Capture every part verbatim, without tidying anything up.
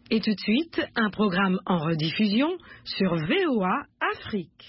Et tout de suite, un programme en rediffusion sur V O A Afrique.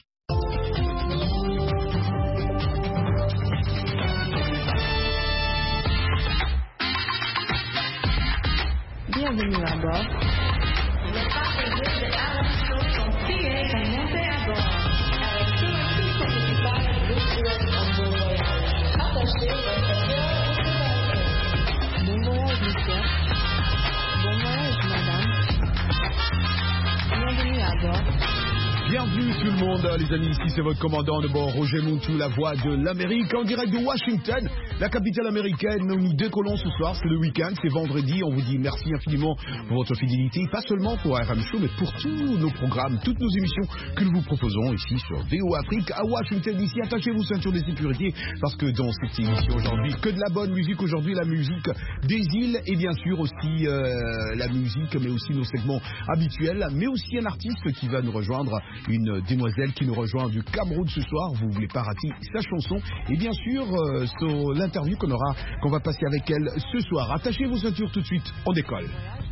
Bienvenue à bord. Les passagers de Aram Show sont priés de monter à bord. Avec tout le tout son équipage de sur en bon voyage. Attachez votre cœur et sécurité. Bon voyage, monsieur. Bon voyage, madame. Bienvenue à bord. Bienvenue tout le monde, les amis, ici c'est votre commandant de bord, Roger Montou, la voix de l'Amérique, en direct de Washington, la capitale américaine, où nous décollons ce soir, c'est le week-end, c'est vendredi, on vous dit merci infiniment pour votre fidélité, pas seulement pour R M Show, mais pour tous nos programmes, toutes nos émissions que nous vous proposons ici sur V O Afrique, à Washington, ici, attachez vos ceintures de sécurité, parce que dans cette émission aujourd'hui, que de la bonne musique aujourd'hui, la musique des îles, et bien sûr aussi euh, la musique, mais aussi nos segments habituels, mais aussi un artiste qui va nous rejoindre, une demoiselle qui nous rejoint du Cameroun ce soir, vous ne voulez pas rater sa chanson, et bien sûr euh, sur l'interview qu'on aura, qu'on va passer avec elle ce soir. Attachez vos ceintures tout de suite, on décolle.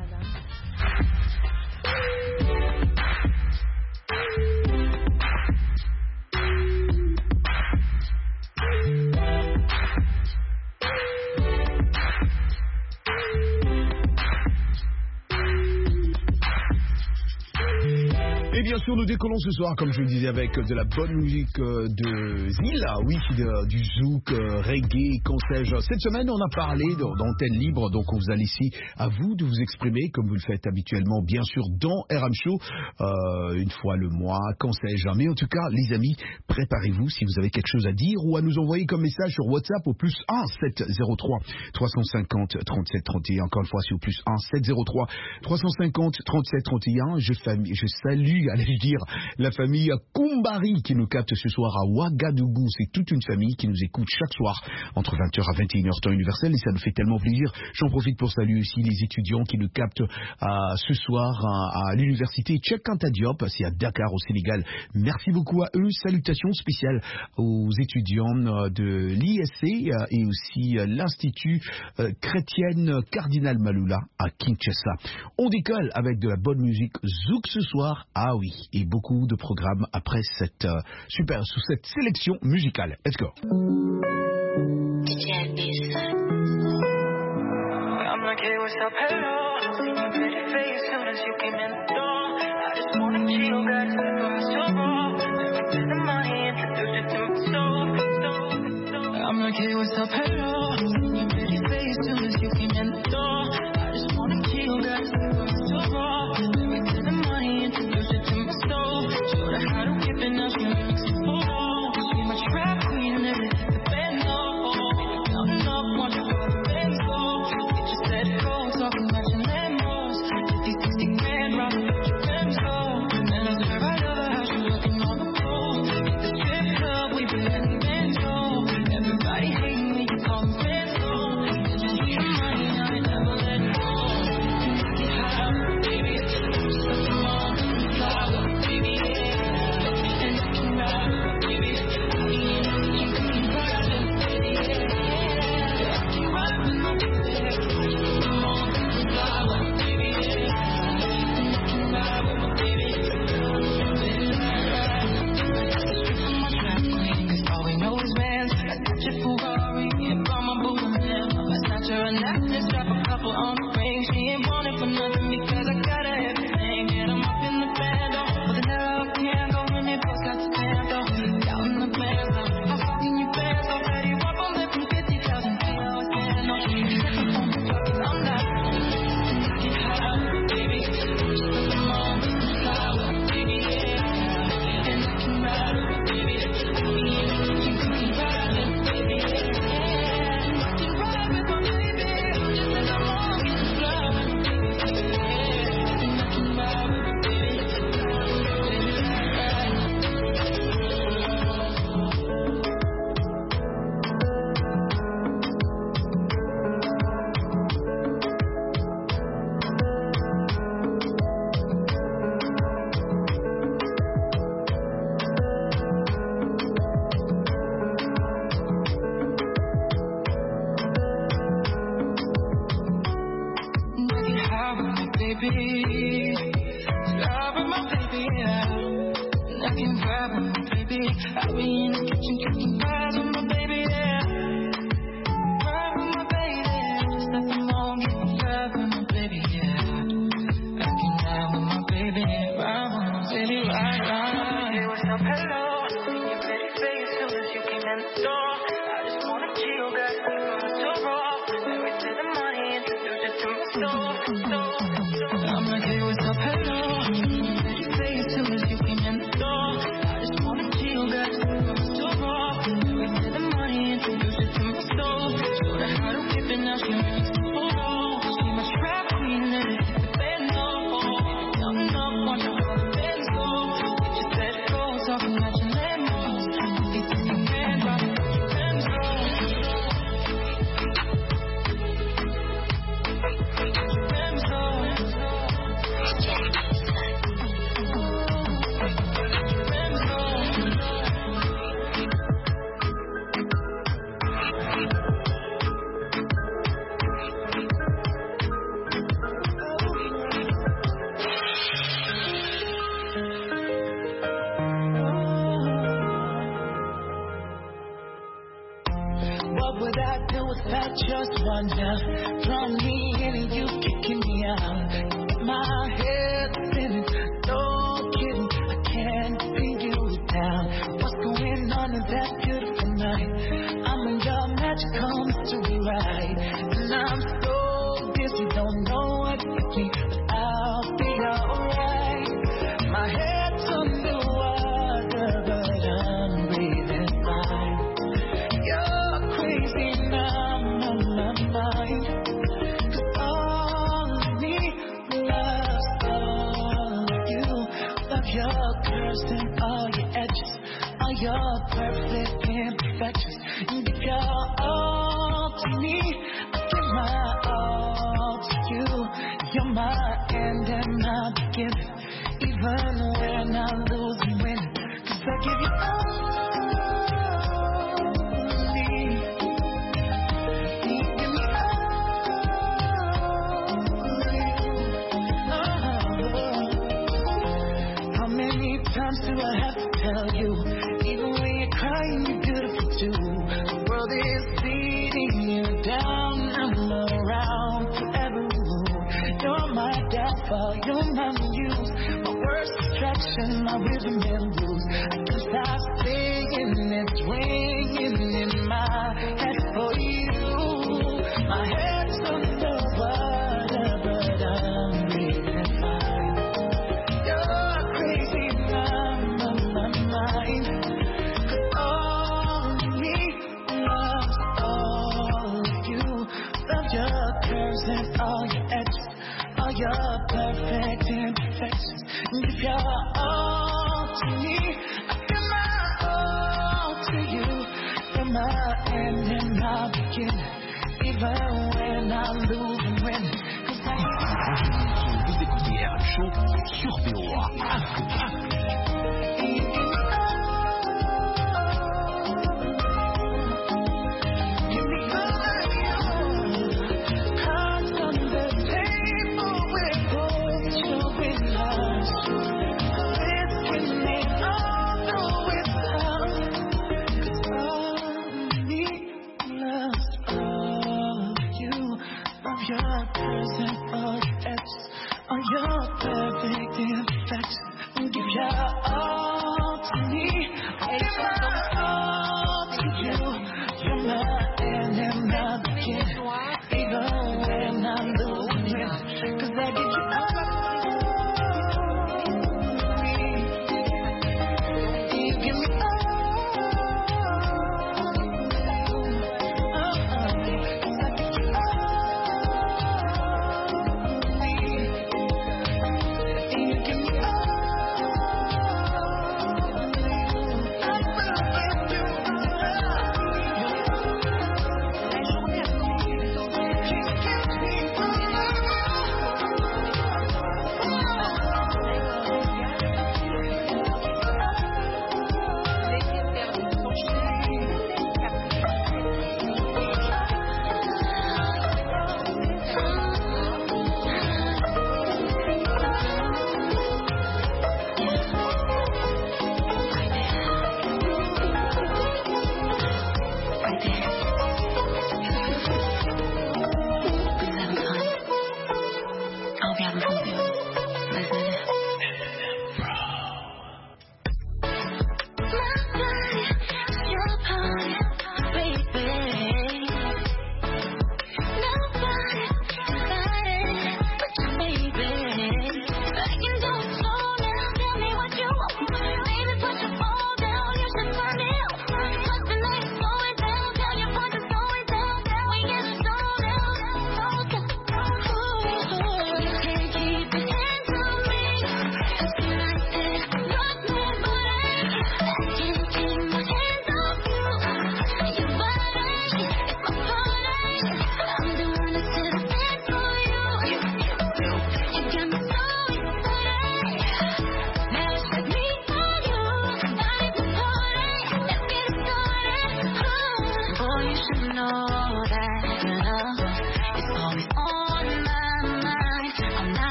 Et bien sûr, nous décollons ce soir, comme je le disais, avec de la bonne musique euh, de Zil, oui, de, du zouk, euh, reggae, qu'on sais-je. Cette semaine, on a parlé d'antenne libre, donc on vous a laissé à vous de vous exprimer, comme vous le faites habituellement, bien sûr, dans R M Show, euh, une fois le mois, quand sais-je. Mais en tout cas, les amis, préparez-vous si vous avez quelque chose à dire ou à nous envoyer comme message sur WhatsApp au plus un sept zéro trois trois cent cinquante trente-sept trente et un. Encore une fois, c'est au plus un sept zéro trois trois cent cinquante trente-sept trente et un. Je, je salue, allez-je dire, la famille Kumbari qui nous capte ce soir à Ouagadougou. C'est toute une famille qui nous écoute chaque soir entre vingt heures à vingt et une heures temps universel et ça nous fait tellement plaisir. J'en profite pour saluer aussi les étudiants qui nous captent à, ce soir à, à l'université Cheikh Anta Diop, c'est à Dakar au Sénégal. Merci beaucoup à eux. Salutations spéciales aux étudiants de l'I S C et aussi l'Institut chrétienne Cardinal Maloula à Kinshasa. On décolle avec de la bonne musique zouk ce soir. Ah oui, et beaucoup de programmes après cette euh, super, sous cette sélection musicale. Let's go. Everybody hate me, you call me Benzo. baby. Love with my baby, yeah. I can vibe with my baby. I'll be in the kitchen cooking pies with my baby, yeah. Vibe with my baby. There's nothing wrong getting vibe with my baby, yeah. I can vibe with my baby. Vibe with my baby, right, right. Hey, what's up, hello? I seen your pretty face as soon as you came in the door. I just wanna chill, got you from the door off. Married to the money, introduce you to my store, store, store. I'm like, hey, what's up, hello? I seen your pretty face as soon as you came in the door. I just wanna chill, got you from the door off. Married to the money, introduce you to my store. Showed her how to whip it, now she wants to photo. She my trap queen, let it hit the band, no. Young enough, watch her how the bands go. We just let it go, talking about your lemons. They think you can, drop it, put your hands low. What would I do without just wonder? From me and you kicking me out. My head spinning, no kidding. I can't pin you down. What's going on in that beautiful night? I'm in your magical mystery ride. And I'm so dizzy, don't know what hit me, but I'll be alright. My head's underwater, but I'm breathing fine. You're crazy now, my mind. 'Cause all of me loves all of you. Love your curves and all your edges, all your perfect imperfections. You give your all to me, I give my all to you. You're my end and my beginning, even when I lose and win. 'Cause I give you all. Times do I have to tell you? Even when you're crying, you're beautiful too. The world is beating you down. I'm around forever. You're my downfall, you're my muse, my worst distraction, my rhythm and blues. I can stop singing, it's ringing in my head for you. My head's underwater, but I'm breathing fine. You're crazy, my, my, my mind. 'Cause all of me loves all of you. Love your curves and all your edges, all your perfect imperfections. Give your all to me, I give my all to you. You're my end and my beginning, even when I lose and win. 'Cause I Vous écoutez R F Show sur V O A Afrique. Your curves and all your edges, all your perfect imperfections. Give your all to me, I give my all to you. You're my end and my beginning, even when I'm losing. 'Cause I give you all.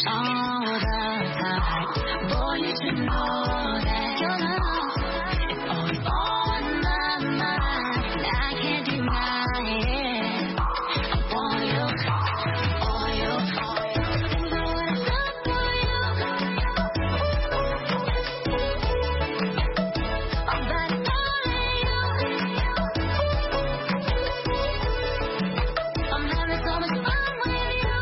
all the time. Boy, you should know that you're not. It's always on my mind. I can't deny it. I want you, all you, all you. And do what I do for you. I'm back calling you. I'm having so much fun with you.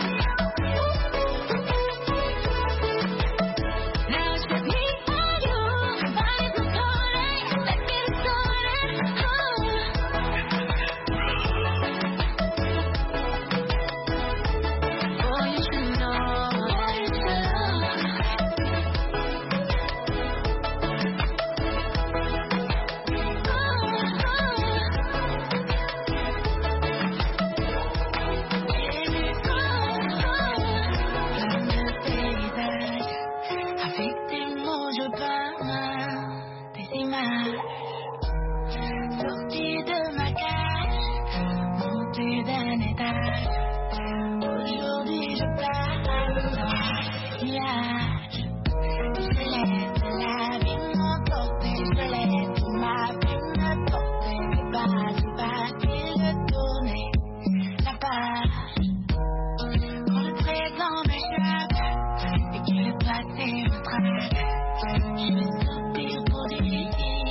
Now it's just me and you. Body's so calling. Let's get it started. Oh, boy, you should know. Boy, you should Avec tes mots je peins des images sorties de ma cage, montées d'un étage. Aujourd'hui je plane dans un nuage. Je laisse la vie m'emporter, je laisse ma vie me porter. C'est pas si facile de tourner la page. Quand le présent m'échappe et que le passé me traque, je vais sortir pour des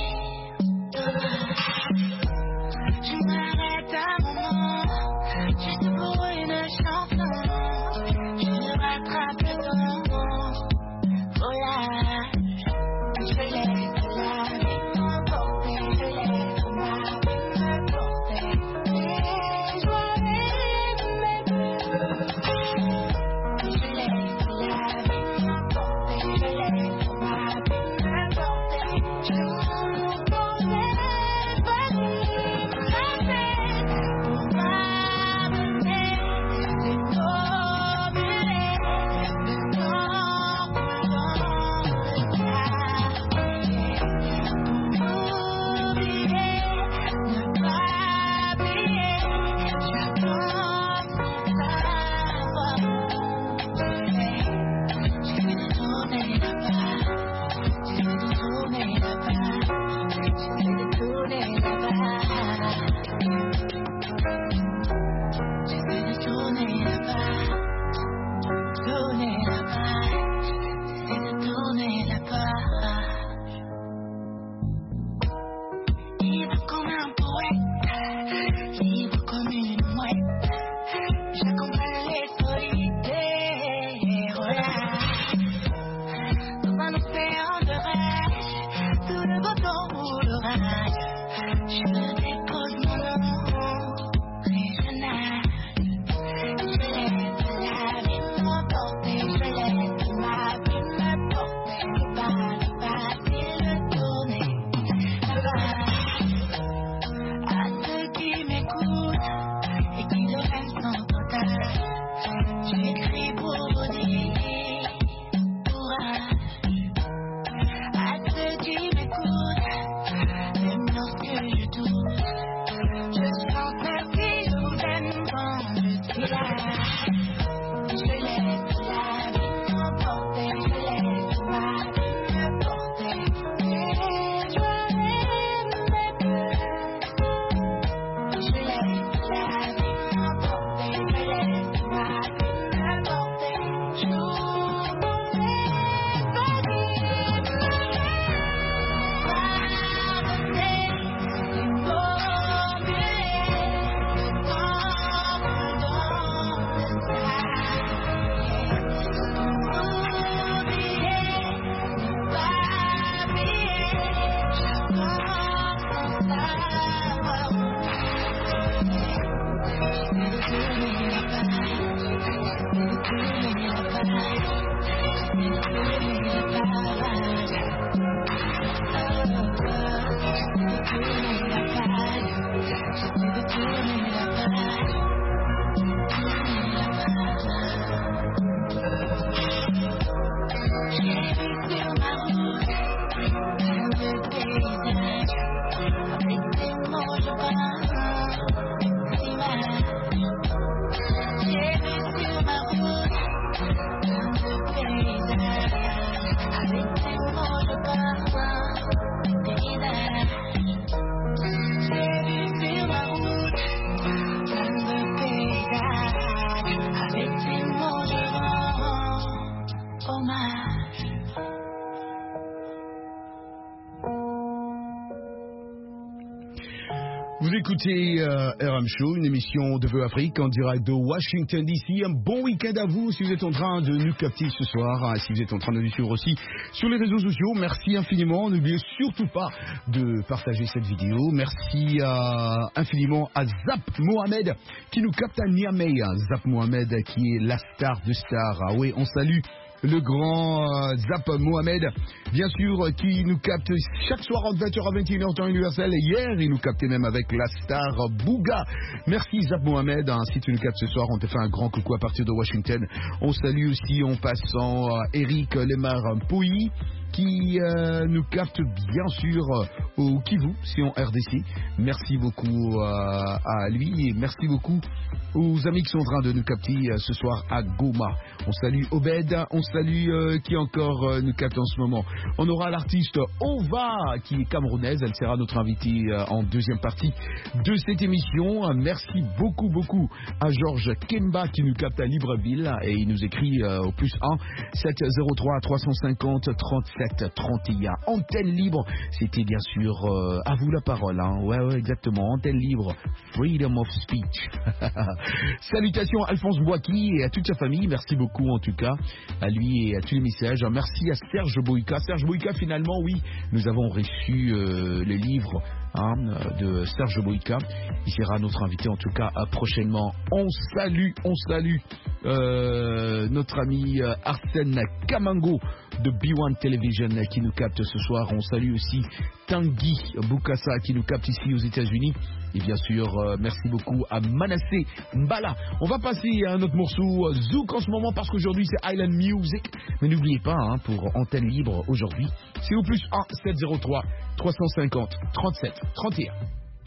je m'arrête un moment, juste pour une chanson. Je rattrape le temps, volage. Je laisse la vie m'emporter, je laisse ma vie me porter. Et je vois mes je laisse la vie m'emporter, je laisse ma vie me porter. Je m'en porter, vas-y, ma tête, pour m'amener les formuler, le temps pendant le quartier. Pour oublier, ne pas oublier, j'attends sans savoir où aller. J'ai fait de tourner là-bas, j'ai fait de tourner là-bas, j'ai fait de tourner là-bas. J'ai fait de tourner là-bas, tourner là-bas, j'ai fait de tourner là-bas. Libre comme un poète, libre comme une mouette, j'accompagne les solitaires, voilà. Dans un océan de rage, sous le beau temps ou l'orage, je dépose mon nom et je nage. Je laisse la vie m'emporter, je laisse ma vie me porter. C'est pas si facile de tourner là-bas. À ceux qui m'écoutent et qui le rêvent sans total, j'écris pour vous dire courage. À ceux qui m'écoutent, même lorsque je doute, je chante merci, je vous aime quand je suis là. Je laisse la vie m'emporter, je laisse ma vie me porter. Et je vois mes je laisse la vie m'emporter, je laisse ma vie me porter. J'ouvre mes valises, pardonnez les formulés, le temps pendant le travail. Oublier, ne pas oublier, j'attends sans savoir où aller. J'ai fait de tourner là-bas, j'ai fait de tourner là-bas, j'ai fait de tourner là-bas. Oh, oh, j'ai fait de tourner là-bas, j'ai fait de tourner là-bas, tourner là-bas. J'ai vu sur ma route plein de paysages, avec des mots je peins des images. J'ai vu sur ma route écoutez euh, R M Show, une émission de Vœux Afrique en direct de Washington D C. Un bon week-end à vous si vous êtes en train de nous capter ce soir, si vous êtes en train de nous suivre aussi sur les réseaux sociaux. Merci infiniment. N'oubliez surtout pas de partager cette vidéo. Merci euh, infiniment à Zap Mohamed qui nous capte à Niamey. Zap Mohamed qui est la star de stars. Ah oui, on salue le grand euh, Zap Mohamed, bien sûr, qui nous capte chaque soir entre vingt heures à vingt et une heures temps universel. Et hier, il nous captait même avec la star Bouga. Merci Zap Mohamed. Hein, si tu nous captes ce soir, on te fait un grand coucou à partir de Washington. On salue aussi en passant euh, Eric Lemar Pouilly, qui euh, nous capte bien sûr euh, au Kivu, c'est en R D C. Merci beaucoup euh, à lui et merci beaucoup aux amis qui sont en train de nous capter euh, ce soir à Goma. On salue Obed, on salue euh, qui encore euh, nous capte en ce moment. On aura l'artiste Ova qui est camerounaise, elle sera notre invitée euh, en deuxième partie de cette émission. Merci beaucoup beaucoup à Georges Kemba qui nous capte à Libreville et il nous écrit euh, au plus un sept zéro trois trois cent cinquante trente-sept trente et un. Antenne libre, c'était bien sûr euh, à vous la parole, hein. Ouais ouais exactement, antenne libre, freedom of speech. Salutations à Alphonse Boaki et à toute sa famille, merci beaucoup en tout cas à lui et à tous les messages. Merci à Serge Boïka. Serge Boïka, finalement oui, nous avons reçu euh, le livre hein, de Serge Boïka. Il sera notre invité en tout cas prochainement. On salue, on salue euh, notre ami Arsène Kamango de B un Television qui nous capte ce soir. On salue aussi Tanguy Bukasa qui nous capte ici aux États-Unis. Et bien sûr, euh, merci beaucoup à Manassé Mbala. On va passer à un autre morceau, Zouk en ce moment, parce qu'aujourd'hui c'est Island Music. Mais n'oubliez pas, hein, pour antenne libre aujourd'hui, c'est au plus un sept zéro trois trois cent cinquante trente-sept trente et un.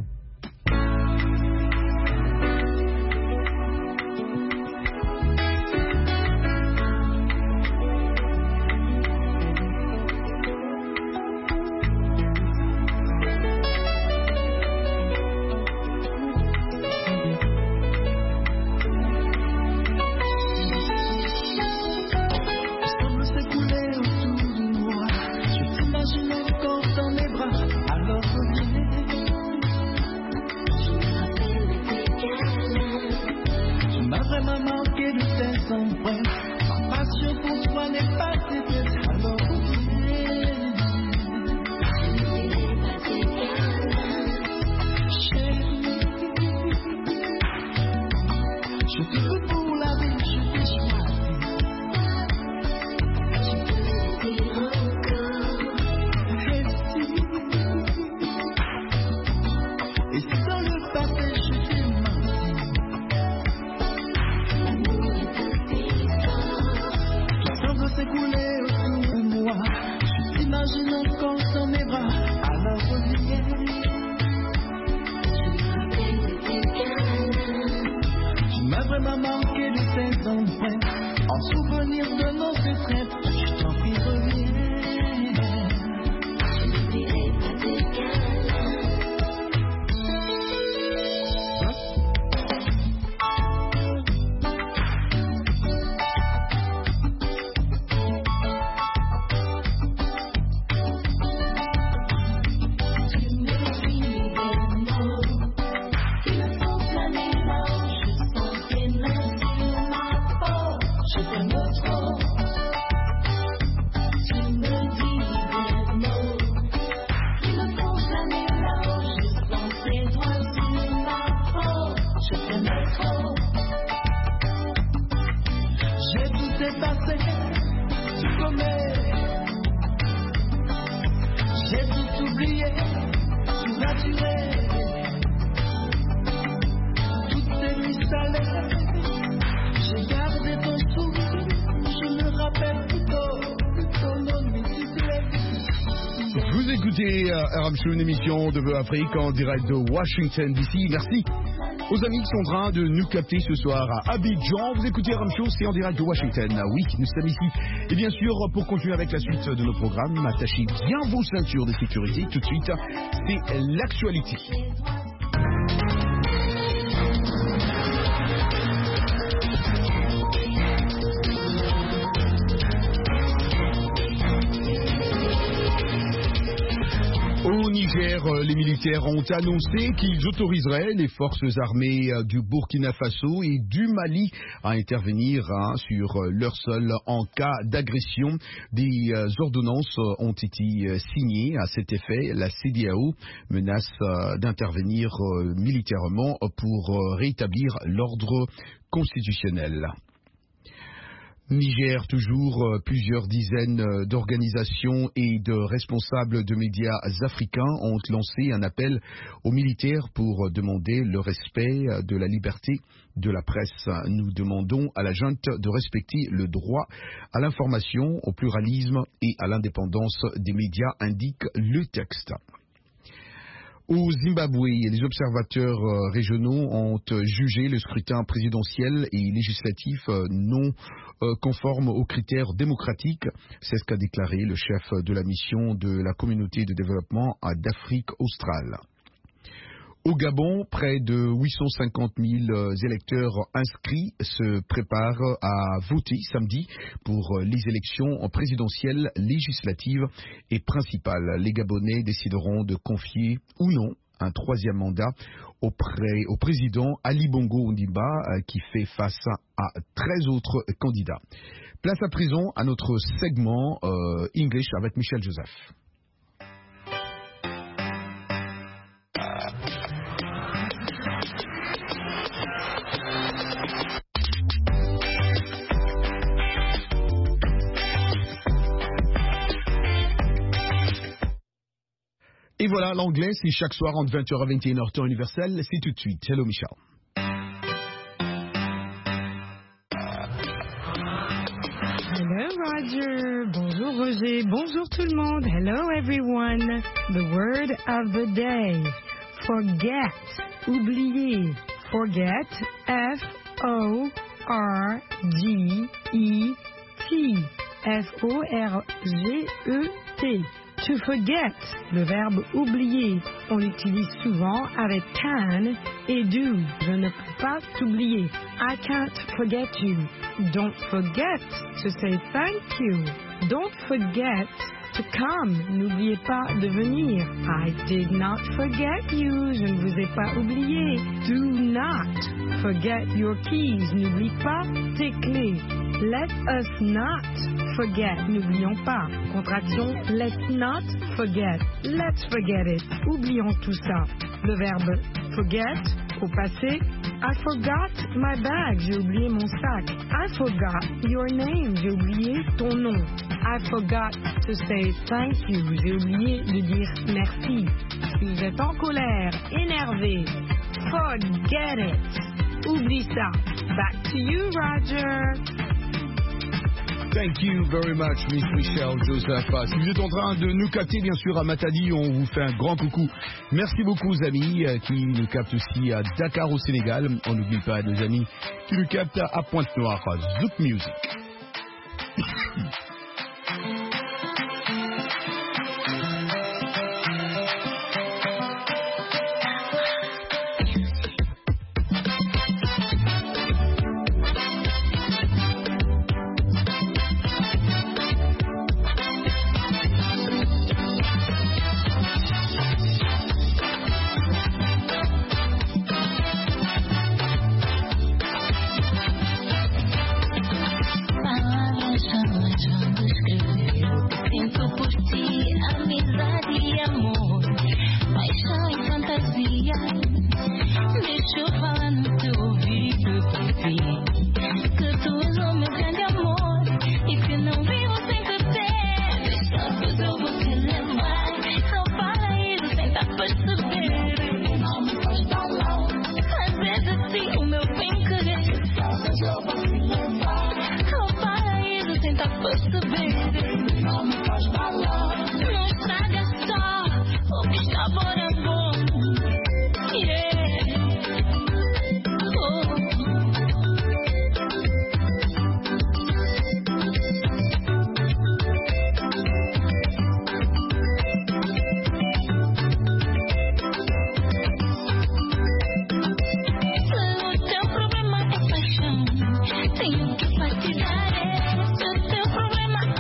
R M Show, une émission de Vœux Afrique en direct de Washington D C. Merci aux amis qui sont en train de nous capter ce soir à Abidjan. Vous écoutez R M Show, c'est en direct de Washington. Oui, nous sommes ici. Et bien sûr, pour continuer avec la suite de nos programmes, attachez bien vos ceintures de sécurité. Tout de suite, c'est l'actualité. Au Niger, Hier, les militaires ont annoncé qu'ils autoriseraient les forces armées du Burkina Faso et du Mali à intervenir hein, sur leur sol en cas d'agression. Des euh, ordonnances ont été signées à cet effet. La C D A O menace euh, d'intervenir euh, militairement pour euh, rétablir l'ordre constitutionnel. Niger, toujours, euh, plusieurs dizaines euh, d'organisations et de responsables de médias africains ont lancé un appel aux militaires pour euh, demander le respect euh, de la liberté de la presse. Nous demandons à la junte de respecter le droit à l'information, au pluralisme et à l'indépendance des médias, indique le texte. Au Zimbabwe, les observateurs régionaux ont jugé le scrutin présidentiel et législatif non conforme aux critères démocratiques. C'est ce qu'a déclaré le chef de la mission de la communauté de développement d'Afrique australe. Au Gabon, près de huit cent cinquante mille électeurs inscrits se préparent à voter samedi pour les élections présidentielles, législatives et principales. Les Gabonais décideront de confier ou non un troisième mandat auprès, au président Ali Bongo Ondimba qui fait face à treize autres candidats. Place à présent à notre segment euh, English avec Michel Joseph. Et voilà, l'anglais, c'est chaque soir entre vingt heures et vingt et une heures temps universel. C'est tout de suite. Hello, Michel. Hello, Roger. Bonjour, Roger. Bonjour, tout le monde. Hello, everyone. The word of the day. Forget. Oublier. Forget. F O R G E T. F O R G E T. To forget, le verbe oublier, on l'utilise souvent avec can et do. Je ne peux pas t'oublier. I can't forget you. Don't forget to say thank you. Don't forget to come. N'oubliez pas de venir. I did not forget you. Je ne vous ai pas oublié. Do not forget your keys. N'oublie pas tes clés. Let us not forget. N'oublions pas. Contraction let's not forget. Let's forget it. Oublions tout ça. Le verbe forget au passé. I forgot my bag. J'ai oublié mon sac. I forgot your name. J'ai oublié ton nom. I forgot to say thank you. J'ai oublié de dire merci. Si vous êtes en colère, énervé, forget it. Oublie ça. Back to you, Roger. Thank you very much, Miss Michel Joseph. Si vous êtes en train de nous capter, bien sûr, à Matadi, on vous fait un grand coucou. Merci beaucoup aux amis qui nous captent aussi à Dakar au Sénégal. On n'oublie pas nos amis qui nous captent à Pointe-Noire, Zouk Music. Tenho que partilhar esse teu problema.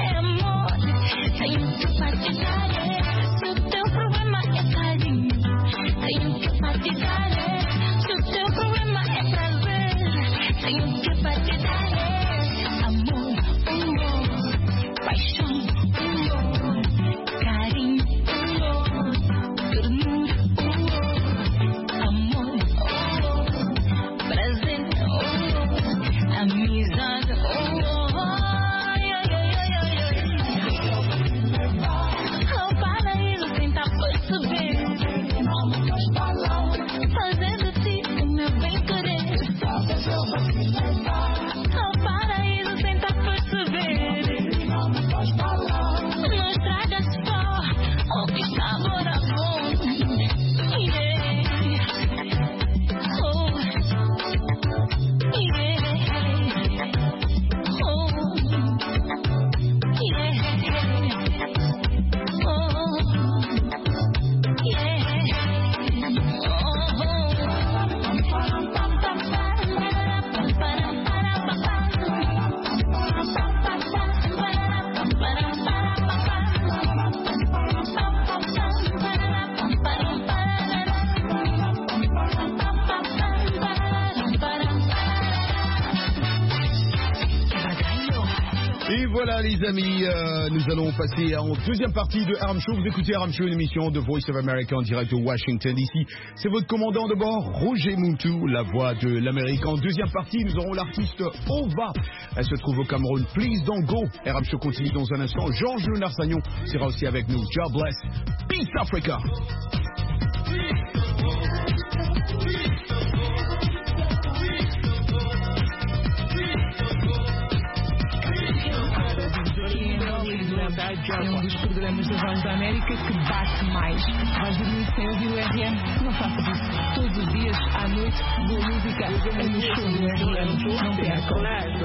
Voilà les amis, euh, nous allons passer en deuxième partie de R M Show. Vous écoutez R M Show, une émission de Voice of America en direct de Washington D C. C'est votre commandant de bord, Roger Muntu, la voix de l'Amérique. En deuxième partie, nous aurons l'artiste Ova. Elle se trouve au Cameroun. Please don't go. R M Show continue dans un instant. Georges Leonard-Sagnon sera aussi avec nous. God bless. Peace Africa. É um dos programas da Voz da América que bate mais. Vais dormir sem ouvir o R M? Não faça isso. Todos os dias, à noite, boa música é no show do R M. Não percam.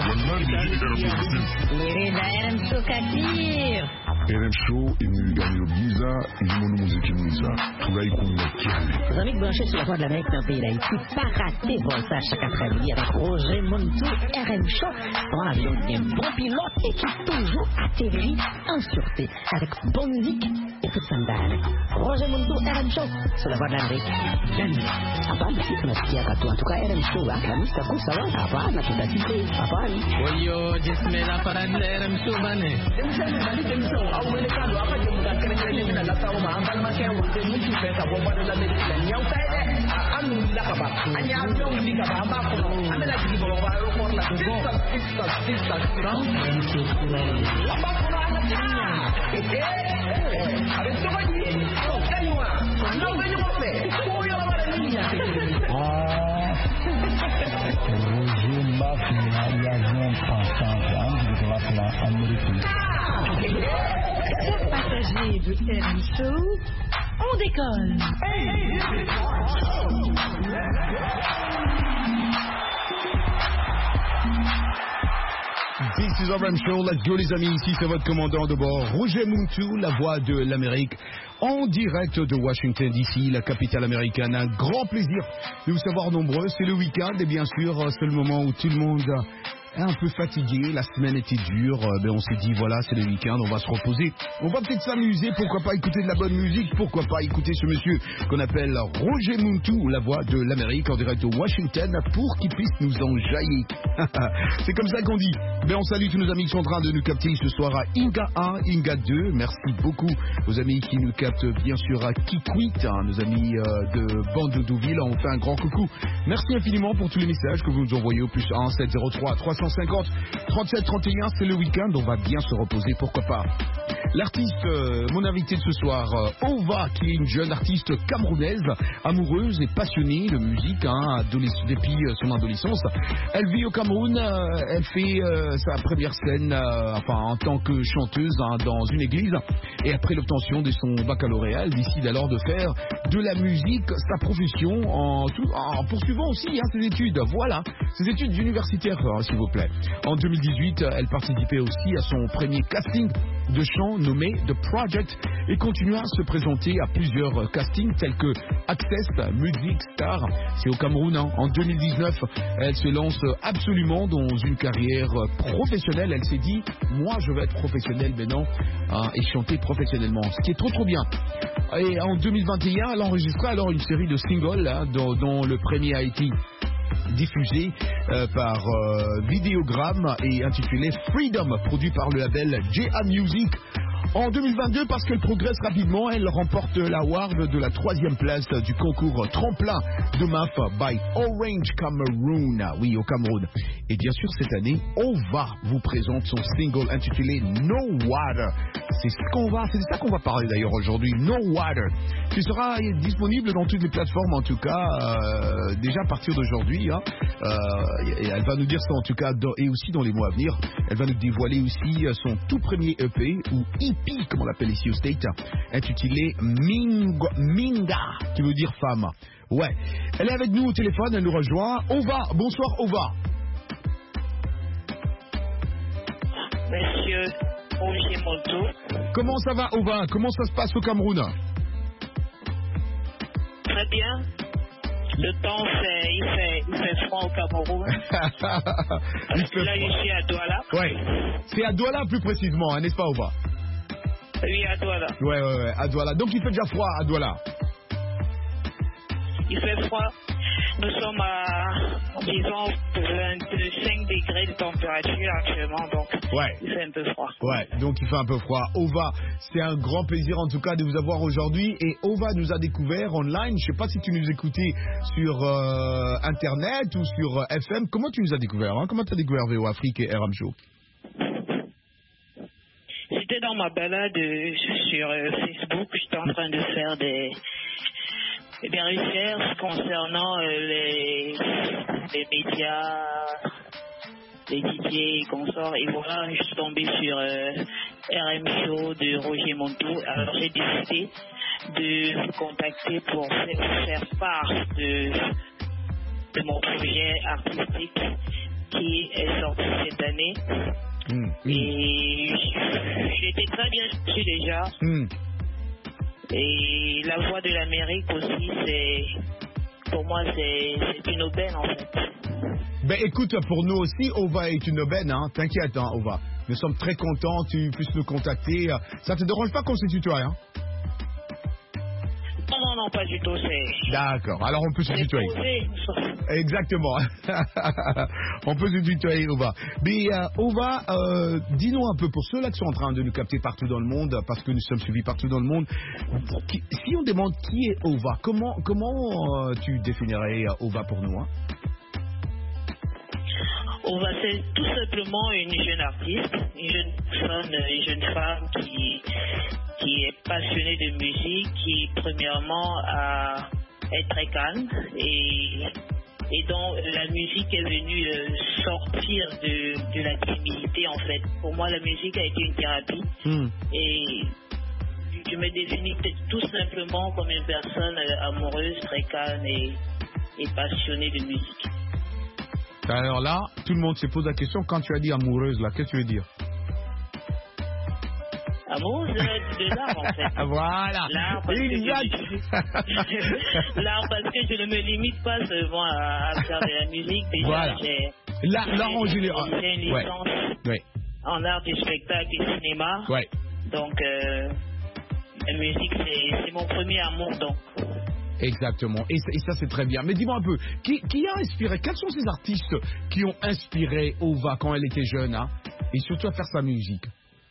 Querida, R M Show Katir. R M Show ibiganiro byiza irimo n'umuziki mwiza turayikunda cyane. Les amis branchés sur la voix de l'Amérique dans le pays d'Haïti, pas rater Volta chaque après-midi avec Roger Muntu, R M Show, dans l'avion d'un bon pilote et qui toujours atterrit en sûreté avec bonne musique et tout ça d'âne. Roger Muntu, R M Show, sur la voix de l'Amérique. Hapana, si tunasikia katu, en tout cas R M Show, Alhamisi takusa wa, hapana, tutasite, hapana. Oyo, jismela para de R M Show, bane. Au mercado apa je muda kene-kene na la tauma ambal ma ke wote mutu fe ka bomba de la medicina nyau tai de anu la ka ba anya abdo ndi ka ba ba ko amela ji bo ba ro ko la ko sista sista strong la ba ko na tinya eh a ver to vai o kaiwa no ve yo pe ko yo la ba niña ah Roger Mbaf na ya non ensemble hein de la plan américaine. Chers passagers de R M Show, on décolle. This is R M Show, let's go les amis, ici c'est votre commandant de bord, Roger Muntu, la voix de l'Amérique, en direct de Washington D C, la capitale américaine. Un grand plaisir de vous savoir nombreux, c'est le week-end et bien sûr c'est le moment où tout le monde est un peu fatigué, la semaine était dure, mais on s'est dit voilà c'est le week-end, on va se reposer, on va peut-être s'amuser, pourquoi pas écouter de la bonne musique, pourquoi pas écouter ce monsieur qu'on appelle Roger Muntu, la voix de l'Amérique en direct de Washington pour qu'il puisse nous enjailler. C'est comme ça qu'on dit. Mais on salue tous nos amis qui sont en train de nous capter ce soir à Inga un, Inga deux, merci beaucoup aux amis qui nous captent bien sûr à Kikwit, hein, nos amis euh, de Bande de Douville, on fait un grand coucou. Merci infiniment pour tous les messages que vous nous envoyez au plus un sept zéro trois trois cent cinquante trente-sept trente et un, c'est le week-end, on va bien se reposer, pourquoi pas. L'artiste, euh, mon invité de ce soir, euh, Ova, qui est une jeune artiste camerounaise, amoureuse et passionnée de musique, hein, depuis euh, son adolescence. Elle vit au Cameroun, euh, elle fait euh, sa première scène euh, enfin, en tant que chanteuse hein, dans une église. Et après l'obtention de son baccalauréat, elle décide alors de faire de la musique sa profession en, tout, en poursuivant aussi hein, ses études. Voilà, ses études universitaires, hein, s'il vous plaît. En deux mille dix-huit, elle participait aussi à son premier casting de chant nommé The Project et continua à se présenter à plusieurs castings tels que Access Music Star. C'est au Cameroun. Hein. En deux mille dix-neuf, elle se lance absolument dans une carrière professionnelle. Elle s'est dit, moi je veux être professionnelle maintenant hein, et chanter professionnellement, ce qui est trop trop bien. Et en deux mille vingt et un, elle enregistra alors une série de singles hein, dont, dont le premier a été diffusé euh, par euh, Vidéogramme et intitulé Freedom, produit par le label J A Music. En deux mille vingt-deux, parce qu'elle progresse rapidement, elle remporte l'award de la troisième place du concours tremplin de M A F by Orange Cameroon, oui, au Cameroun. Et bien sûr, cette année, Ova vous présente son single intitulé No Water. C'est ce qu'on va, c'est de ça qu'on va parler d'ailleurs aujourd'hui, No Water, qui sera disponible dans toutes les plateformes en tout cas, euh, déjà à partir d'aujourd'hui. Hein. Euh, et elle va nous dire ça en tout cas, dans, et aussi dans les mois à venir. Elle va nous dévoiler aussi son tout premier E P, ou E P, comme on l'appelle ici au State, intitulé Mingo, Minga, qui veut dire femme. Ouais. Elle est avec nous au téléphone, elle nous rejoint. Ova, bonsoir Ova. Monsieur Ogimoto. Comment ça va Ova? Comment ça se passe au Cameroun? Très bien. Le temps, c'est, il, fait, il fait froid au Cameroun. il fait là, froid. je suis à Douala. Ouais. C'est à Douala plus précisément, hein, n'est-ce pas Ova? Oui, à Douala. Ouais, ouais, ouais, à Douala. Donc il fait déjà froid à Douala. Il fait froid. Nous sommes à, disons, vingt-cinq degrés de température actuellement, donc ouais. Il fait un peu froid. Ouais, donc il fait un peu froid. Ova, c'est un grand plaisir en tout cas de vous avoir aujourd'hui. Et Ova nous a découvert online. Je ne sais pas si tu nous écoutais sur euh, Internet ou sur euh, F M. Comment tu nous as découvert hein? Comment tu as découvert V O Afrique et R M Show? J'étais dans ma balade euh, sur euh, Facebook. J'étais en train de faire des... des recherches concernant euh, les, les médias, les D J et consorts. Et voilà, je suis tombé sur euh, R M Show de Roger Montou. Alors j'ai décidé de vous contacter pour faire, faire part de, de mon projet artistique qui est sorti cette année. Mmh, mmh. Et j'étais très bien reçu déjà. Mmh. Et la voix de l'Amérique aussi, c'est, pour moi, c'est, c'est une aubaine en fait. Ben écoute, pour nous aussi, Ova est une aubaine, hein. T'inquiète, hein, Ova. Nous sommes très contents que tu puisses nous contacter. Ça te dérange pas qu'on se tutoie, hein? Non, non, non, pas du tout, c'est... D'accord, alors on peut se c'est tutoyer. posé. Exactement. On peut se tutoyer, Ova. Mais euh, Ova, euh, dis-nous un peu, pour ceux-là qui sont en train de nous capter partout dans le monde, parce que nous sommes suivis partout dans le monde, qui, si on demande qui est Ova, comment, comment euh, tu définirais Ova pour nous hein? Ova, c'est tout simplement une jeune artiste, une jeune personne, une jeune femme qui, qui est passionnée de musique, qui premièrement a, est très calme et, et dont la musique est venue euh, sortir de, de la timidité en fait. Pour moi, la musique a été une thérapie mm. et je me définis tout simplement comme une personne amoureuse, très calme et, et passionnée de musique. Alors là, tout le monde se pose la question, quand tu as dit amoureuse, là, qu'est-ce que tu veux dire? Amoureuse de, de l'art, en fait. Voilà. L'art parce, exact. je, l'art parce que je ne me limite pas seulement à, à faire de la musique. Déjà, voilà. j'ai, l'art, l'art en général. j'ai une licence ouais. Ouais. en art du spectacle et cinéma. Ouais. Donc, euh, la musique, c'est, c'est mon premier amour, donc... Exactement, et, et ça c'est très bien. Mais dis-moi un peu, qui, qui a inspiré, quels sont ces artistes qui ont inspiré Ova quand elle était jeune, hein, et surtout à faire sa musique?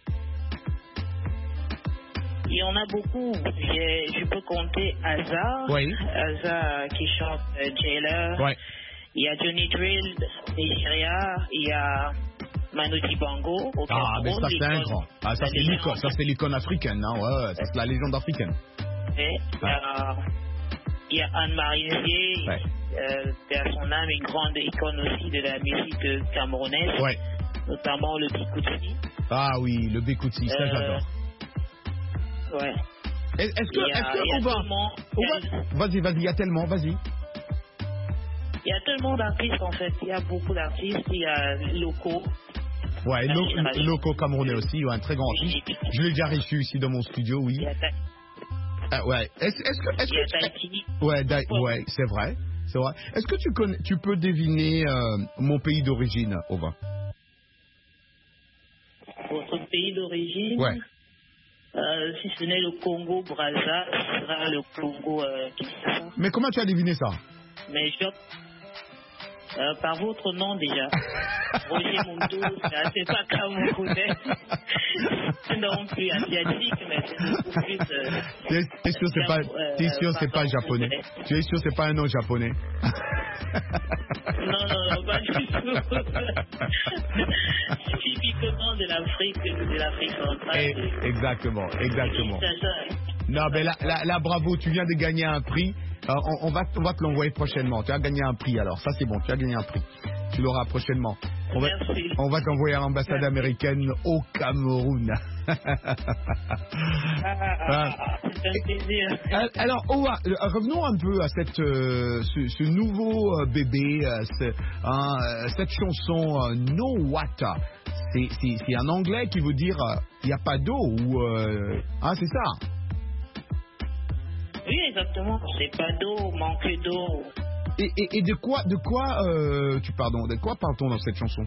Il y en a beaucoup. J'ai, je peux compter Aza, oui. Aza qui chante euh, Jailer. Ouais. Il y a Johnny Drill, Nigeria, il y a Manu Dibango. Au ah, mais ça c'est un grand. Ah, ça c'est l'icône, ça c'est l'icône africaine, hein, ouais, ouais, ça c'est la légende africaine. Et, il y a, il y a Anne-Marie Zier, ouais. euh, à son âme, une grande icône aussi de la musique camerounaise, ouais. Notamment le Bikoutsi. Ah oui, le Bikoutsi, ça euh, j'adore. Ouais. Est-ce que, a, est-ce que on va, on va... Vas-y, vas-y, il y a tellement, vas-y. Il y a tellement d'artistes en fait, il y a beaucoup d'artistes, il y a locaux. Ouais, lo- locaux camerounais aussi, ouais, un très grand artiste. Je l'ai déjà reçu ici dans mon studio, oui. Il y a ta... ah, ouais, est-ce, est-ce que... Est-ce il y a que Tahiti. Ouais, da... ouais, c'est vrai, c'est vrai. Est-ce que tu, connais, tu peux deviner euh, mon pays d'origine, Ova? Votre pays d'origine? Ouais. Euh, si ce n'est le Congo Brazza, ce sera le Congo euh, Kinshasa. Mais comment tu as deviné ça? Mais je... Euh, par votre nom déjà. Roger Muntu, c'est pas camerounais. Non plus asiatique, mais c'est beaucoup plus. Euh, t'es, t'es sûr c'est pas, t'es sûr c'est pas japonais. Tu es sûr c'est pas un nom japonais. Non, non, non, pas du tout. C'est typiquement de l'Afrique, de l'Afrique centrale. Et, exactement, exactement. Non, mais là, là, là, bravo, tu viens de gagner un prix. Euh, on, on, va, on va te l'envoyer prochainement. Tu as gagné un prix alors. Ça, c'est bon, tu as gagné un prix. Tu l'auras prochainement. On va, on va t'envoyer à l'ambassade Merci. américaine au Cameroun. Ah, c'est un plaisir. Alors, oh, revenons un peu à cette, euh, ce, ce nouveau euh, bébé, euh, ce, hein, euh, cette chanson euh, No Water. C'est, c'est, c'est un anglais qui veut dire il euh, n'y a pas d'eau ou euh, hein, c'est ça. Oui, exactement. C'est pas d'eau, manque d'eau. Et, et, et de quoi, de quoi, euh, tu pardon, de quoi parle-t-on dans cette chanson?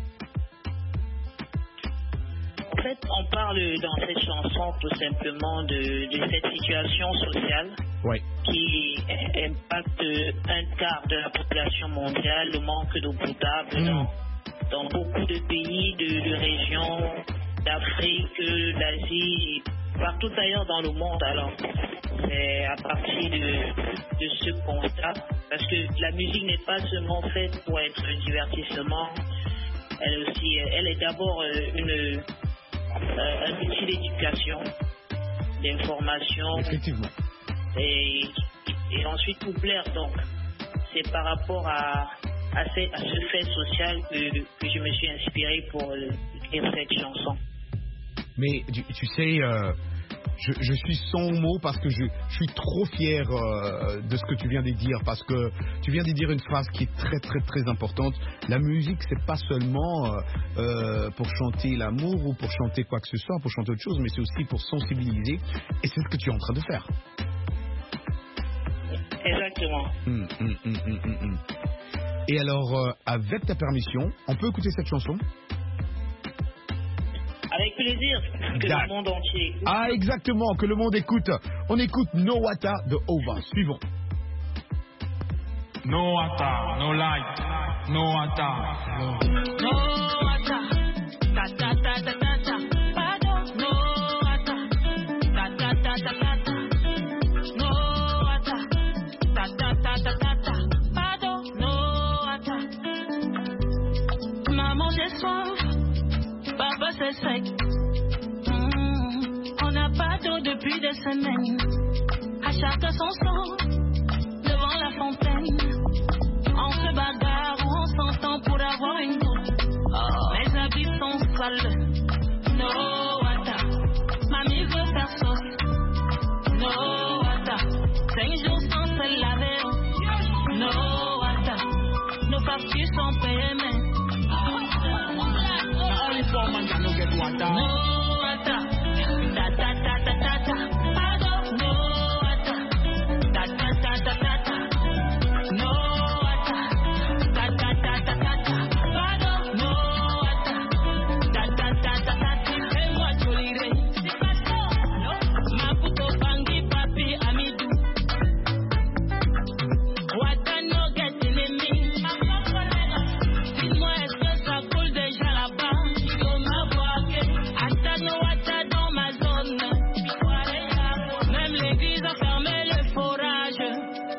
En fait, on parle dans cette chanson tout simplement de, de cette situation sociale ouais. qui impacte un quart de la population mondiale, le manque d'eau potable mmh. dans, dans beaucoup de pays, de, de régions d'Afrique, d'Asie, partout ailleurs dans le monde. Alors, c'est à partir de, de ce constat, parce que la musique n'est pas seulement faite pour être un divertissement, elle aussi, elle est d'abord une, un outil d'éducation, d'information, effectivement, et, et ensuite pour plaire. Donc, c'est par rapport à, à, ce, à ce fait social que, que je me suis inspiré pour écrire cette chanson. Mais tu, tu sais, euh, je, je suis sans mots parce que je, je suis trop fier euh, de ce que tu viens de dire, parce que tu viens de dire une phrase qui est très très très importante. La musique, c'est pas seulement euh, euh, pour chanter l'amour ou pour chanter quoi que ce soit, pour chanter autre chose, mais c'est aussi pour sensibiliser. Et c'est ce que tu es en train de faire. Exactement. Hum, hum, hum, hum, hum, hum. Et alors, euh, avec ta permission, on peut écouter cette chanson ? Avec plaisir, que That. le monde entier écoute. Ah, exactement, que le monde écoute. On écoute No Water de Ova. Suivons. No water, no light, no water, no. No water, ta ta ta ta ta ta. Pardon, no water, ta ta ta ta ta ta. No water, ta ta ta ta ta ta. Pardon, no water. Maman j'ai soif, papa c'est sec. Mmh, on n'a pas d'eau depuis des semaines. À chacun son sang, devant la fontaine. On se bagarre, on s'entend pour avoir une goutte. Oh. Mes habits sont sales. No water. Mamie veut faire sauce. No water. Cinq jours sans se laver. No water. Nos factures sont payées, mais no water. Ta ta ta ta ta ta. Pardon. No water. Ta ta ta ta ta ta. No water. Ta ta ta ta ta ta. Pardon. No water. Ta ta ta ta ta ta. Et moi jolire. C'est pas ça. No. Maputo bangi papi amidou. Water no get enemy. Dis-moi est-ce que ça coule déjà là-bas? Même l'église a fermé le forage.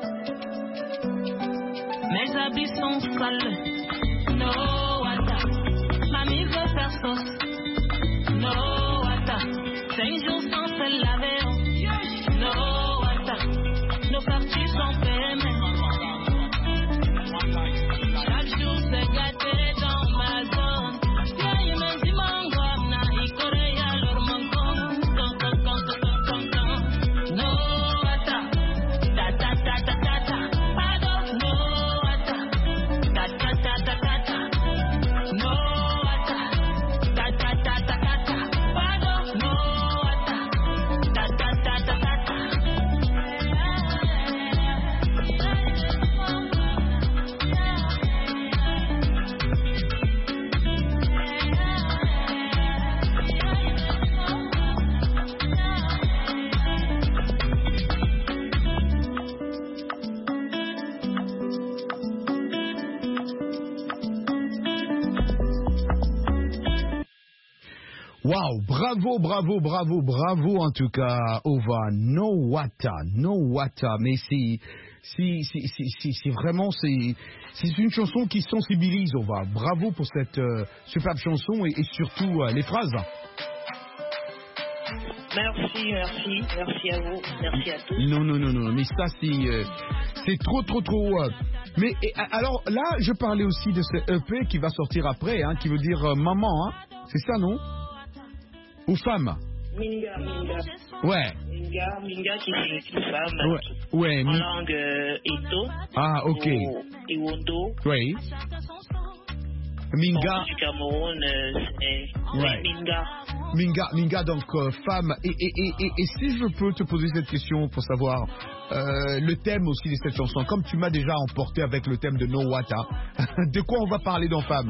Mes habits sont sales. No water. Mamie veut faire sauce. No water. Cinq jours sans se laver. No water. Nos parties sont payées. Chaque jour c'est gâté dans ma zone. Ta Waouh, bravo, bravo, bravo, bravo en tout cas, Ova. No Wata, no Wata. Mais c'est, c'est, c'est, c'est, c'est, c'est vraiment, c'est, c'est une chanson qui sensibilise, Ova. Bravo pour cette euh, superbe chanson et, et surtout euh, les phrases. Merci, merci, merci à vous, merci à tous. Non, non, non, non, mais ça c'est, euh, c'est trop, trop, trop. Euh, mais et, alors là, je parlais aussi de ce E P qui va sortir après, hein, qui veut dire euh, maman, hein. C'est ça, non? Ou femme? Minga, Minga. Ouais. Minga, Minga qui signifie femme. Ouais, ouais. En mi- langue euh, Ito. Ah, ok. Ou Iwondo. Oui. Minga. Du Cameroun, euh, c'est Ouais. Minga. Minga, Minga, donc euh, femme. Et, et, et, et, et si je peux te poser cette question pour savoir euh, le thème aussi de cette chanson, comme tu m'as déjà emporté avec le thème de No Wata, de quoi on va parler dans Femme?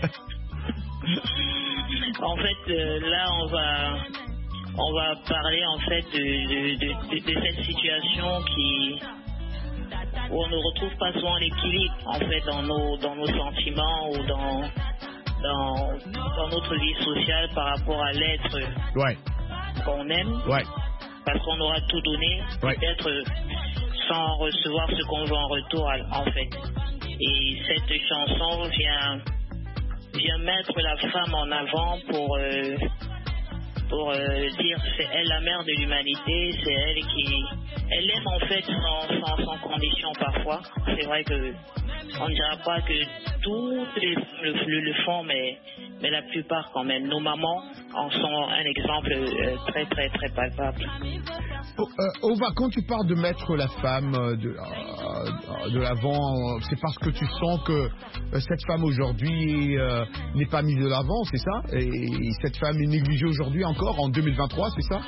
En fait, euh, là, on va, on va parler en fait de, de, de, de, de cette situation qui, où on ne retrouve pas souvent l'équilibre en fait dans nos, dans nos sentiments ou dans, dans, dans notre vie sociale par rapport à l'être Ouais. qu'on aime. Ouais. Parce qu'on aura tout donné, Ouais. peut-être sans recevoir ce qu'on veut en retour en fait. Et cette chanson vient vient mettre la femme en avant pour, euh, pour euh, dire c'est elle la mère de l'humanité, c'est elle qui... Elle aime en fait sans, sans, sans condition parfois. C'est vrai que on ne dira pas que toutes les femmes le, le, le font, mais, mais la plupart quand même. Nos mamans en sont un exemple euh, très très très palpable. Oh, euh, Ova, quand tu parles de mettre la femme euh, de, euh, de l'avant, euh, c'est parce que tu sens que euh, cette femme aujourd'hui euh, n'est pas mise de l'avant, c'est ça? Et, et cette femme est négligée aujourd'hui encore, en deux mille vingt-trois, c'est ça?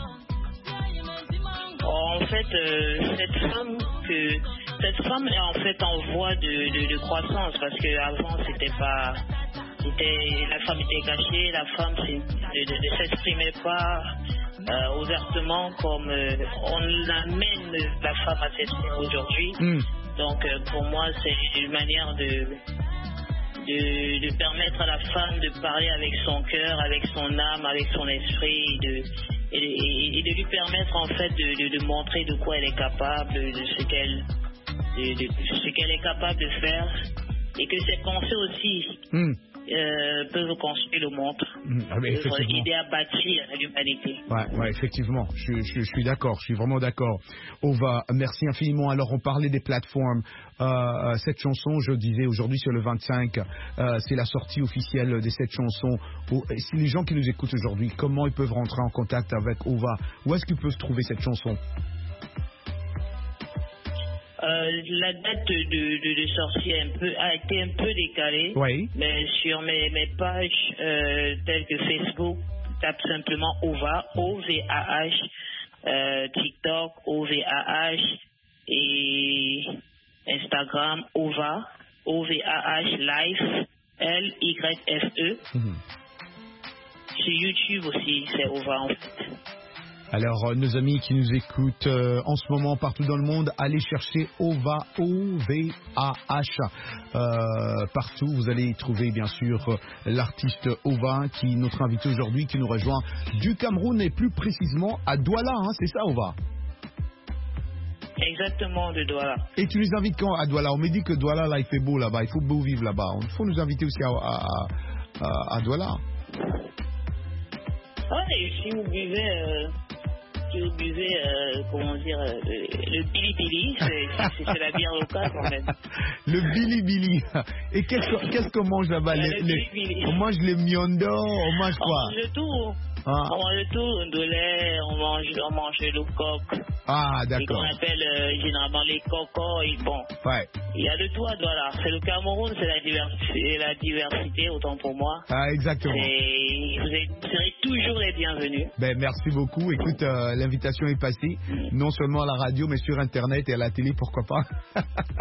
En fait, euh, cette femme que cette femme est en fait en voie de, de, de croissance parce que avant c'était pas, c'était, la femme était cachée, la femme c'est- ne, ne- ne s'exprimait pas euh, ouvertement comme euh, on amène la femme à s'exprimer aujourd'hui. Mm. Donc euh, pour moi c'est une manière de de, de permettre à la femme de parler avec son cœur, avec son âme, avec son esprit, et de, et, et- et de lui permettre en fait de, de, de montrer de quoi elle est capable, de, de ce qu'elle de, de ce qu'elle est capable de faire, et que ses pensées aussi Mm. euh, peuvent construire le monde, Mm. Ah, mais peuvent effectivement. aider à bâtir l'humanité. Ouais, ouais, effectivement, je, je, je suis d'accord, je suis vraiment d'accord. Ova, merci infiniment. Alors, on parlait des plateformes. Euh, cette chanson, je disais, aujourd'hui sur le vingt-cinq, euh, c'est la sortie officielle de cette chanson. Pour- et si les gens qui nous écoutent aujourd'hui, comment ils peuvent rentrer en contact avec Ova? Où est-ce qu'ils peuvent trouver cette chanson? Euh, la date de, de, de sortie a, un peu, a été un peu décalée, Oui. mais sur mes, mes pages euh, telles que Facebook, tape simplement OVA, O V A H, euh, TikTok, O V A H, et Instagram, OVA, O V A H Life, L Y F E. Mhm. Sur YouTube aussi, c'est OVA en fait. Alors, euh, nos amis qui nous écoutent euh, en ce moment partout dans le monde, allez chercher Ova, O V A H. Euh, partout, vous allez trouver bien sûr euh, l'artiste Ova, qui est notre invité aujourd'hui, qui nous rejoint du Cameroun et plus précisément à Douala, hein, c'est ça Ova? Exactement, de Douala. Et tu nous invites quand à Douala? On me dit que Douala, là, il fait beau là-bas, il faut beau vivre là-bas. Il faut nous inviter aussi à, à, à, à Douala. Ah, et si vous buvez, euh, si vous buvez, euh, comment dire, euh, le Billy Billy, c'est, c'est, c'est la bière locale quand même. Le Billy Billy. Et qu'est-ce, que- qu'est-ce qu'on mange là-bas? Ouais, Les- le les- Billy Billy. On mange les miondo, on mange On quoi? mange de tout. Ah. On mange de tout, de lait, on mange, on mange le coq. Ah, Et d'accord. qu'on appelle euh, généralement les cocos, et bon. Ouais. Il y a de tout à Douala. C'est le Cameroun, c'est la diversité, la diversité autant pour moi. Ah, exactement. Et vous, êtes, vous serez toujours les bienvenus. Ben, merci beaucoup. Écoute, euh, l'invitation est passée, non seulement à la radio, mais sur Internet et à la télé, pourquoi pas.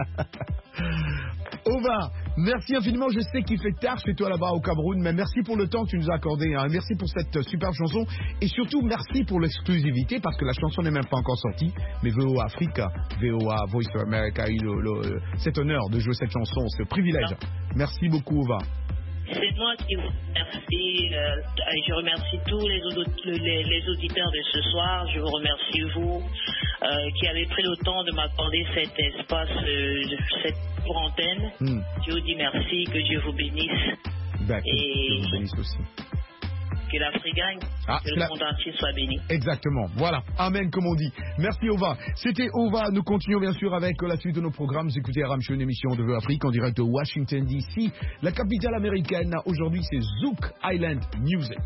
Ova, merci infiniment. Je sais qu'il fait tard chez toi là-bas au Cameroun, mais merci pour le temps que tu nous as accordé. Hein. Merci pour cette euh, superbe chanson. Et surtout, merci pour l'exclusivité, parce que la chanson n'est même pas encore sortie. Mais V O A Africa, V O A Voice of America a eu le, le, cet honneur de jouer cette chanson, ce privilège. Merci beaucoup, Ova. C'est moi qui vous remercie. Euh, je remercie tous les, aud- les, les auditeurs de ce soir. Je vous remercie, vous, euh, qui avez pris le temps de m'accorder cet espace, euh, cette antenne. Mm. Je vous dis merci, que Dieu vous bénisse. D'accord, et Dieu vous bénisse aussi. Que l'Afrique gagne, ah, que le la... monde entier soit béni. Exactement, voilà, amen comme on dit. Merci Ova, c'était Ova, nous continuons bien sûr avec la suite de nos programmes. Vous écoutez Aram Show, une émission de Vœux Afrique en direct de Washington D C, la capitale américaine. Aujourd'hui c'est Zouk Island Music.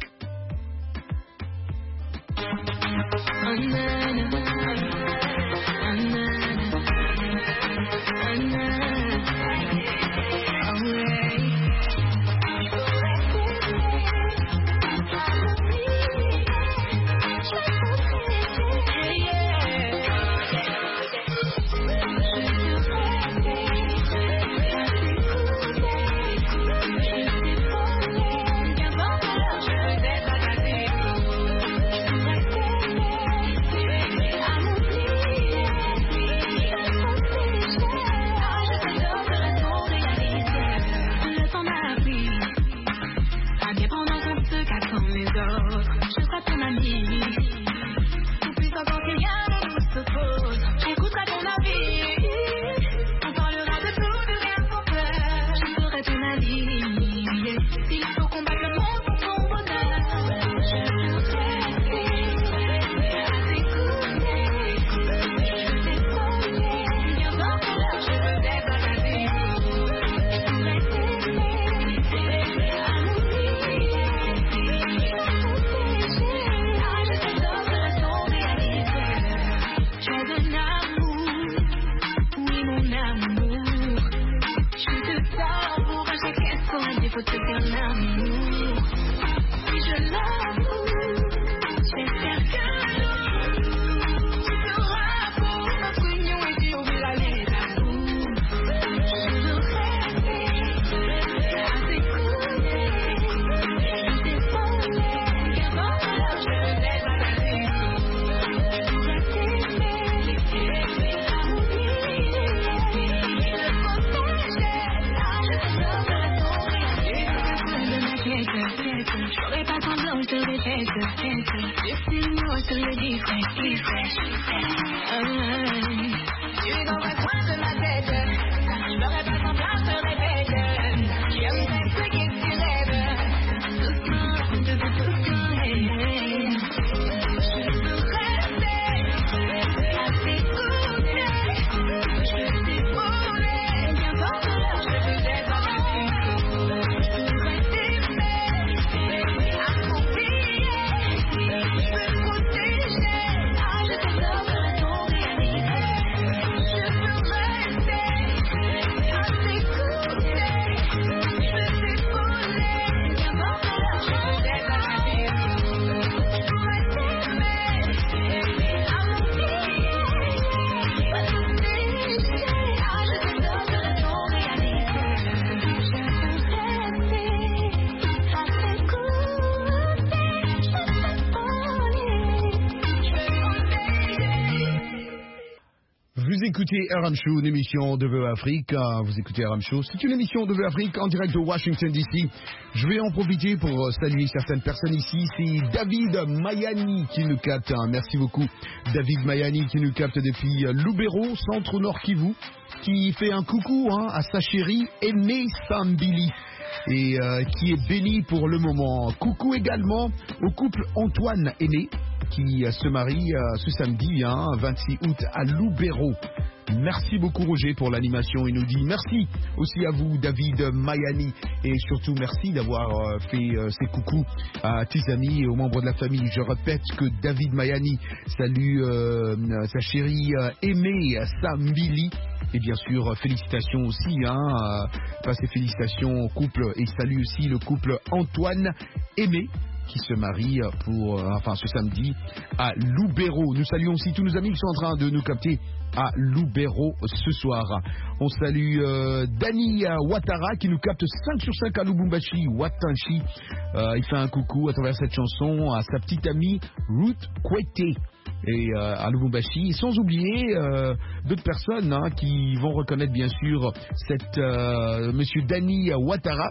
Vous écoutez Aram Show, une émission de Vœux Afrique. Vous écoutez Aram Show, c'est une émission de Vœux Afrique en direct de Washington D C. Je vais en profiter pour saluer certaines personnes ici. C'est David Mayani qui nous capte. Merci beaucoup, David Mayani qui nous capte depuis Lubero, centre Nord Kivu, qui fait un coucou hein, à sa chérie Aimée Sambili et euh, qui est béni pour le moment. Coucou également au couple Antoine Aîné qui se marie euh, ce samedi hein, vingt-six août à Lubero. Merci beaucoup Roger pour l'animation. Il nous dit merci aussi à vous David Mayani et surtout merci d'avoir euh, fait euh, ces coucous à tes amis et aux membres de la famille. Je répète que David Mayani salue euh, sa chérie euh, Aimée Sambili et bien sûr félicitations aussi hein, euh, pas ces félicitations au couple et salue aussi le couple Antoine Aimé qui se marie pour, euh, enfin ce samedi à Lubero. Nous saluons aussi tous nos amis qui sont en train de nous capter à Lubero ce soir. On salue euh, Dani Ouattara qui nous capte cinq sur cinq à Lubumbashi, Watanchi. Euh, il fait un coucou à travers cette chanson à sa petite amie Ruth Kwete et euh, à Lubumbashi, sans oublier euh, d'autres personnes hein, qui vont reconnaître bien sûr cette euh, monsieur Dani Ouattara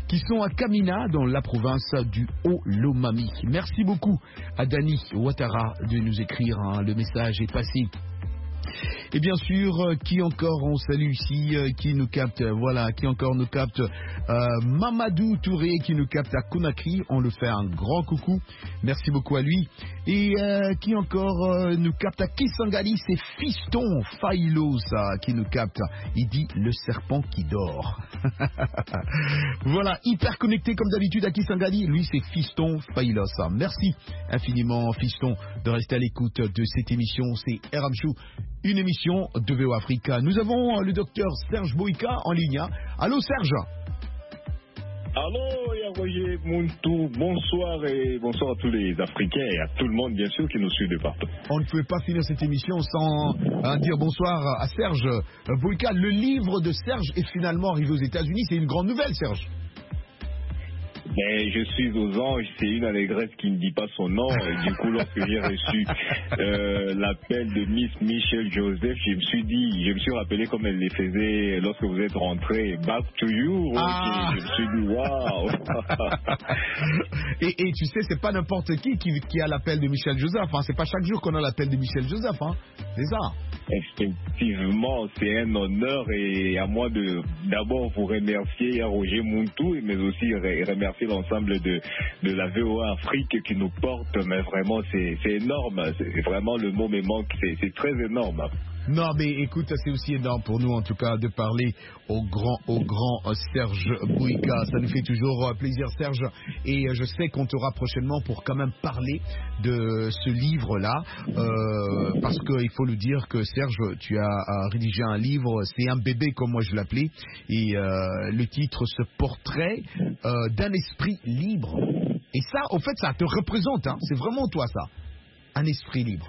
qui sont à Kamina, dans la province du Haut-Lomami. Merci beaucoup à Dani Ouattara de nous écrire, hein, le message est passé. Et bien sûr, euh, qui encore on salue ici, euh, qui nous capte, euh, voilà, qui encore nous capte, euh, Mamadou Touré qui nous capte à Conakry, on le fait un grand coucou, merci beaucoup à lui. Et euh, qui encore euh, nous capte à Kisangani, c'est Fiston Failosa qui nous capte, il dit le serpent qui dort. Voilà, hyper connecté comme d'habitude à Kisangani, lui c'est Fiston Failosa. Merci infiniment Fiston de rester à l'écoute de cette émission, c'est R M Show, une émission de V O Africa. Nous avons le docteur Serge Boïka en ligne. Allô Serge. Allô Yaroyer Muntu, bonsoir et bonsoir à tous les Africains et à tout le monde bien sûr qui nous suit de partout. On ne pouvait pas finir cette émission sans euh, dire bonsoir à Serge Boïka. Le livre de Serge est finalement arrivé aux États-Unis, c'est une grande nouvelle Serge. Mais je suis aux anges, c'est une allégresse qui ne dit pas son nom. Et du coup, lorsque j'ai reçu euh, l'appel de Miss Michelle Joseph, je me suis dit, je me suis rappelé comme elle les faisait lorsque vous êtes rentré, back to you. Ah. Okay. Je me suis dit, waouh. et, et tu sais, c'est pas n'importe qui, qui qui a l'appel de Michelle Joseph. Hein. C'est pas chaque jour qu'on a l'appel de Michelle Joseph. Hein. C'est ça. Effectivement, c'est un honneur et à moi de d'abord vous remercier à Roger Muntu, mais aussi remercier l'ensemble de, de la V O A Afrique qui nous porte, mais vraiment c'est énorme, c'est vraiment le mot me manque, c'est très énorme. Non mais écoute, c'est aussi énorme pour nous en tout cas de parler au grand, au grand Serge Boïka. Ça nous fait toujours plaisir Serge et je sais qu'on t'aura prochainement pour quand même parler de ce livre-là euh, parce qu'il faut le dire que Serge, tu as rédigé un livre, c'est un bébé comme moi je l'appelais et euh, le titre, ce portrait euh, d'un esprit libre. Et ça, au fait, ça te représente, hein, c'est vraiment toi ça, un esprit libre.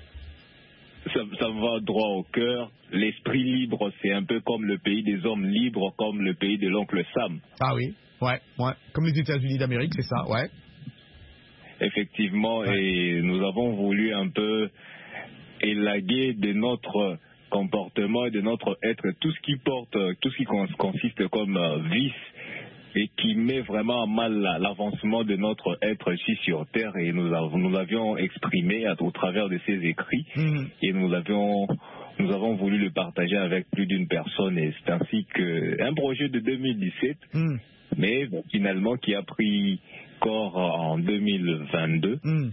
Ça, ça va droit au cœur. L'esprit libre, c'est un peu comme le pays des hommes libres, comme le pays de l'oncle Sam. Ah oui, ouais, ouais. Comme les États-Unis d'Amérique, c'est ça, ouais. Effectivement, ouais. Et nous avons voulu un peu élaguer de notre comportement et de notre être tout ce qui porte, tout ce qui consiste comme vice et qui met vraiment à mal l'avancement de notre être ici sur Terre. Et nous avons, nous l'avions exprimé à, au travers de ces écrits mmh. et nous avions, nous avons voulu le partager avec plus d'une personne. Et c'est ainsi qu'un projet de deux mille dix-sept, mmh. mais bon, finalement qui a pris corps en deux mille vingt-deux. Mmh.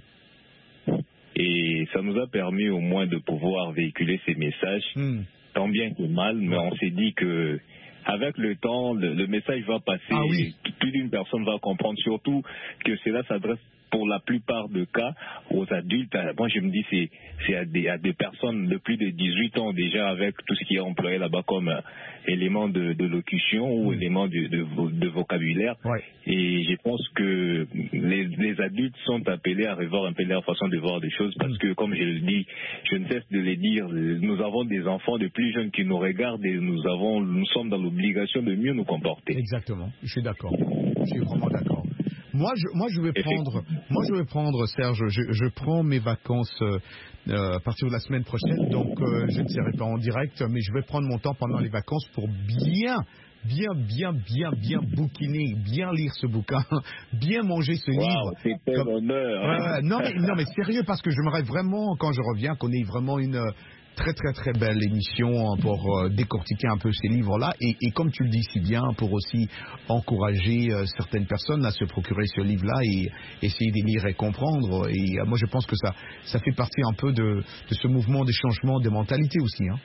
Et ça nous a permis au moins de pouvoir véhiculer ces messages, mmh. tant bien que mal, mais on s'est dit que avec le temps, le, le message va passer, ah oui. et plus d'une personne va comprendre, surtout que cela s'adresse pour la plupart des cas aux adultes. Moi, je me dis c'est c'est à des, à des personnes de plus de dix-huit ans déjà, avec tout ce qui est employé là-bas comme euh, élément de, de locution ou mmh. élément de, de, de vocabulaire. Ouais. Et je pense que les, les adultes sont appelés à revoir un peu leur façon de voir des choses parce mmh. que, comme je le dis, je ne cesse de le dire, nous avons des enfants de plus jeunes qui nous regardent et nous avons, nous sommes dans l'obligation de mieux nous comporter. Exactement, je suis d'accord, je suis vraiment d'accord. Moi je, moi, je vais prendre, moi, je vais prendre, Serge, je, je prends mes vacances euh, à partir de la semaine prochaine, donc euh, je ne serai pas en direct, mais je vais prendre mon temps pendant les vacances pour bien, bien, bien, bien, bien bouquiner, bien lire ce bouquin, bien manger ce wow, livre. C'est un honneur. Euh, non, mais, non, mais sérieux, parce que j'aimerais vraiment, quand je reviens, qu'on ait vraiment une très très très belle émission pour euh, décortiquer un peu ces livres-là et, et comme tu le dis si bien, pour aussi encourager euh, certaines personnes à se procurer ce livre-là et essayer de lire et comprendre. Et euh, moi je pense que ça, ça fait partie un peu de, de ce mouvement des changements de mentalité aussi. Hein.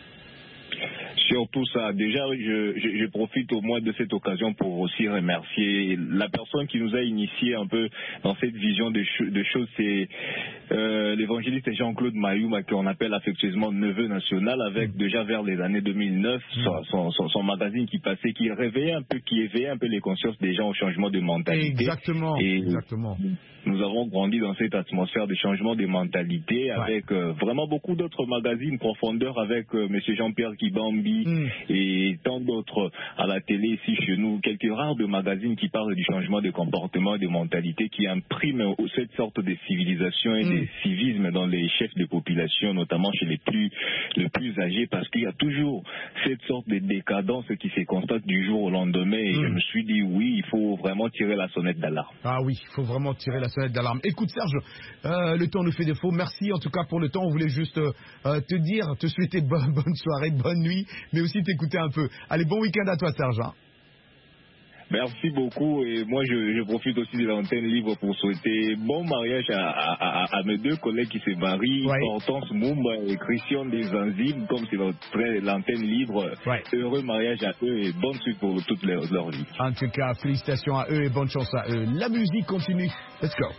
Surtout ça. Déjà, je, je, je profite au moins de cette occasion pour aussi remercier la personne qui nous a initié un peu dans cette vision de, ch de choses. C'est euh, l'évangéliste Jean-Claude Mayouma, qu'on appelle affectueusement neveu national, avec déjà vers les années deux mille neuf, son, son, son, son magazine qui passait, qui réveillait un peu, qui éveillait un peu les consciences des gens au changement de mentalité. Exactement. Et exactement. Nous avons grandi dans cette atmosphère de changement de mentalité, ouais. avec euh, vraiment beaucoup d'autres magazines, Profondeur avec euh, M. Jean-Pierre Kibambi, Louis mm. et tant d'autres à la télé ici chez nous, quelques rares de magazines qui parlent du changement de comportement, de mentalité, qui impriment cette sorte de civilisation et mm. de civisme dans les chefs de population, notamment chez les plus, les plus âgés, parce qu'il y a toujours cette sorte de décadence qui se constate du jour au lendemain et mm. je me suis dit oui, il faut vraiment tirer la sonnette d'alarme. Ah oui, il faut vraiment tirer la sonnette d'alarme. Écoute Serge, euh, le temps nous fait défaut, merci en tout cas pour le temps, on voulait juste euh, te dire, te souhaiter bonne, bonne soirée, bonne nuit, mais aussi t'écouter un peu. Allez, bon week-end à toi Serge. Hein. Merci beaucoup et moi je, je profite aussi de l'antenne libre pour souhaiter bon mariage à, à, à, à mes deux collègues qui se marient, ouais. Hortense Moumba et Christian Desanzimes, comme c'est l'antenne libre. Ouais. Heureux mariage à eux et bonne suite pour toute leur, leur vie. En tout cas, félicitations à eux et bonne chance à eux. La musique continue. Let's go.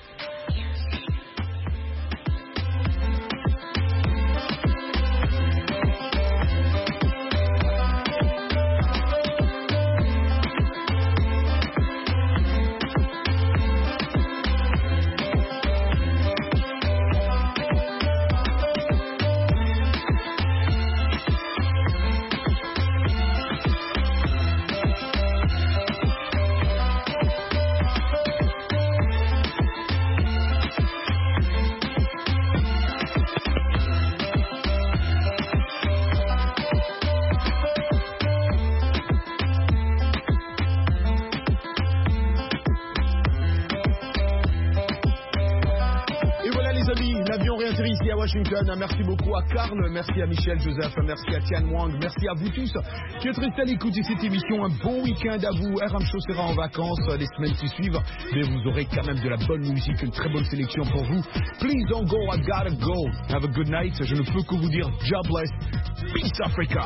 Washington, merci beaucoup à Karl, merci à Michel Joseph, merci à Tian Wang, merci à vous tous qui êtes restés à l'écoute de cette émission. Un bon week-end à vous. R M Show sera en vacances les semaines qui suivent, mais vous aurez quand même de la bonne musique, une très bonne sélection pour vous. Please don't go, I gotta go. Have a good night. Je ne peux que vous dire God bless. Peace Africa.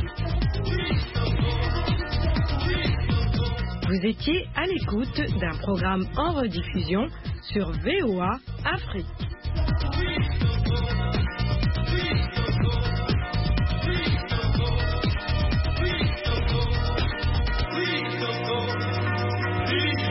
Vous étiez à l'écoute d'un programme en rediffusion sur V O A Afrique.